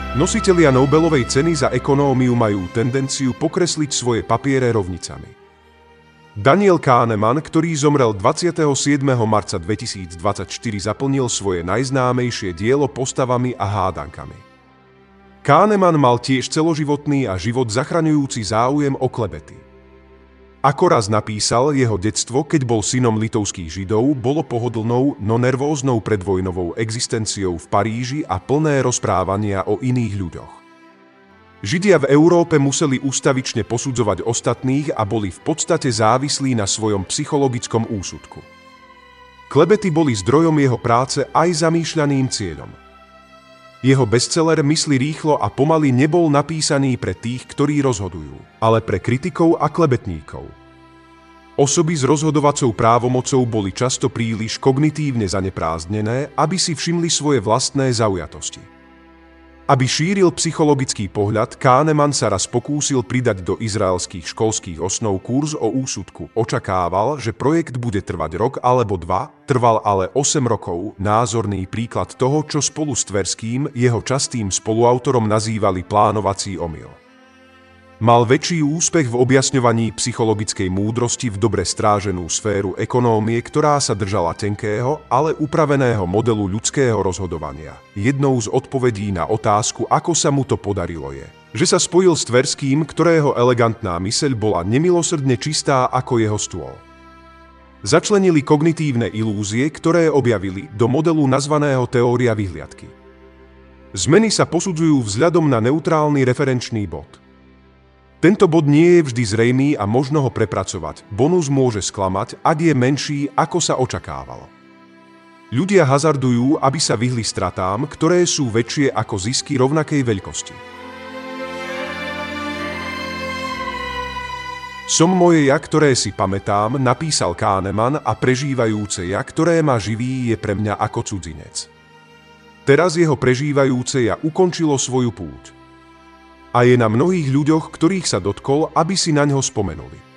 Nositelia Nobelovej ceny za ekonómiu majú tendenciu pokresliť svoje papiere rovnicami. Daniel Kahneman, ktorý zomrel 27. marca 2024, zaplnil svoje najznámejšie dielo postavami a hádankami. Kahneman mal tiež celoživotný a život zachraňujúci záujem o klebety. Ako raz napísal, jeho detstvo, keď bol synom litovských Židov, bolo pohodlnou, no nervóznou predvojnovou existenciou v Paríži a plné rozprávania o iných ľuďoch. Židia v Európe museli ustavične posudzovať ostatných a boli v podstate závislí na svojom psychologickom úsudku. Klebety boli zdrojom jeho práce aj zamýšľaným cieľom. Jeho bestseller Mysli rýchlo a pomaly nebol napísaný pre tých, ktorí rozhodujú, ale pre kritikov a klebetníkov. Osoby s rozhodovacou právomocou boli často príliš kognitívne zaneprázdnené, aby si všimli svoje vlastné zaujatosti. Aby šíril psychologický pohľad, Kahneman sa raz pokúsil pridať do izraelských školských osnov kurz o úsudku. Očakával, že projekt bude trvať rok alebo dva, trval ale 8 rokov, názorný príklad toho, čo spolu s Tverským, jeho častým spoluautorom, nazývali plánovací omyl. Mal väčší úspech v objasňovaní psychologickej múdrosti v dobre stráženú sféru ekonómie, ktorá sa držala tenkého, ale upraveného modelu ľudského rozhodovania. Jednou z odpovedí na otázku, ako sa mu to podarilo, je, že sa spojil s Tverským, ktorého elegantná myseľ bola nemilosrdne čistá ako jeho stôl. Začlenili kognitívne ilúzie, ktoré objavili, do modelu nazvaného teória vyhliadky. Zmeny sa posudzujú vzhľadom na neutrálny referenčný bod. Tento bod nie je vždy zrejmý a možno ho prepracovať. Bonus môže sklamať, ak je menší, ako sa očakávalo. Ľudia hazardujú, aby sa vyhli stratám, ktoré sú väčšie ako zisky rovnakej veľkosti. Som moje ja, ktoré si pamätám, napísal Kahneman, a prežívajúce ja, ktoré ma živí, je pre mňa ako cudzinec. Teraz jeho prežívajúce ja ukončilo svoju púť. A je na mnohých ľuďoch, ktorých sa dotkol, aby si na ňo spomenuli.